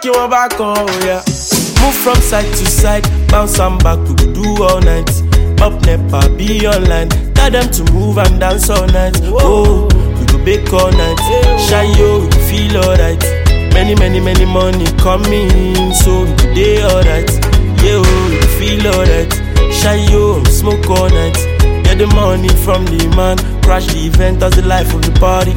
kí wọ́n bá kan, oh yeah. Move from side to side, bounce and back, we go do all night. Up nepa, be online, tell them to move and dance all night. Oh, we go bake all night, shy yo, we go feel alright. Many money coming, so we go day alright. Yeah, oh, we go feel alright. Shy yo, smoke all night. Get the money from the man, crash the event as the life of the party.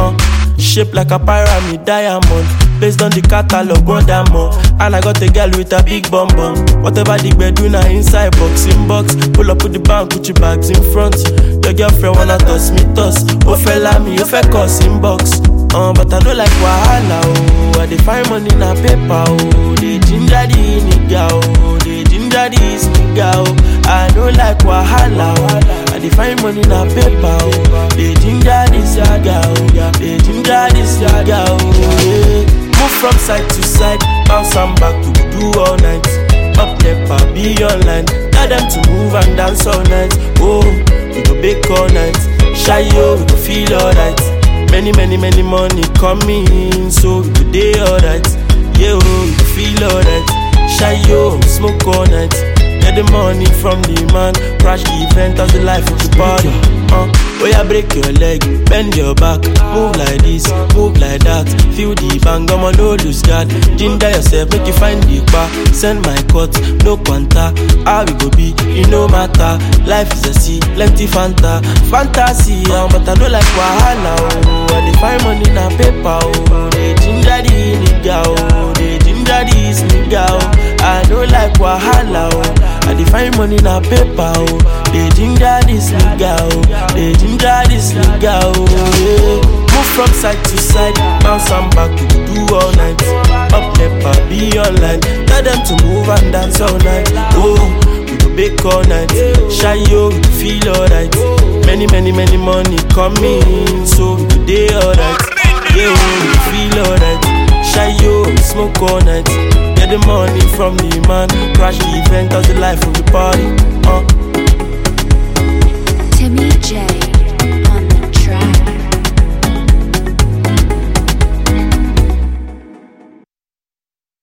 Shaped like a pyramid diamond, based on the catalog, one more. And I got a girl with a big bum bum. Whatever the bed do now inside box in box. Pull up with the bank, put your bags in front. Your girlfriend wanna toss me toss. Oh fella me, oh fe cuss in box. But I don't like wahala, oh. I dey find money na paper, oh. They ginger the nigga, oh. They ginger this nigga, oh. I don't like wahala, oh. I dey find money na paper, oh. They ginger this nigga, oh. They ginger this nigga, oh. Yeah. Move from side to side, bounce and back, we do all night. Up nepa, be online, tell them to move and dance all night. Oh, we go bake all night. Shy yo, we go feel alright. Many money coming, so we go day alright. Yeah, oh, we go feel alright. Shy yo, smoke all night. Get the money from the man, crash the event as the life of the party. Oh yeah, break your leg, bend your back, move like this, move like that. Feel the bang, I'ma no lose God. Ginger yourself, make you find the bar. Send my cut, no quanta. How we go be, it no matter. Life is a sea, plenty fanta, fantasy. But I don't like wahala, oh. I dey find money na paper, oh. They ginger the nigga, oh. They ginger this nigga, oh. I don't like wahala, oh. I dey find money na paper, oh. They ginger this nigga, oh. They ginger this nigga, oh. Yeah. Move from side to side, bounce and back, we do all night. Up nepa, be online, tell them to move and dance all night. Oh, we go bake all night. Shy yo, we feel alright. Many money coming, so we go day alright. Yeah, we feel alright. Shy yo, we smoke all night. Get the money from the man, crash the event as the life of the party.